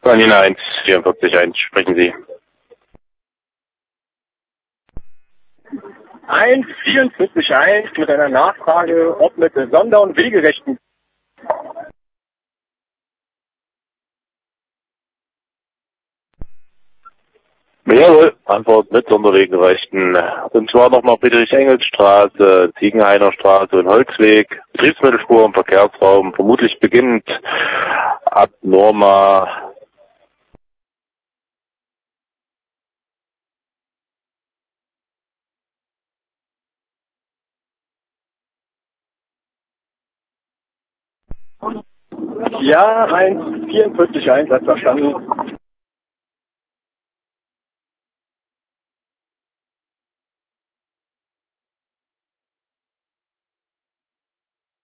Janina 144.1, sprechen Sie. 144.1 mit einer Nachfrage, ob mit Sonder- und Wegerechten. Jawohl, Antwort mit Sonderwegenrechten. Und zwar nochmal Friedrich-Engels-Straße, Ziegenhainer Straße und Holzweg, Betriebsmittelspur im Verkehrsraum, vermutlich beginnend ab Norma. Ja, 144.1 hat verstanden.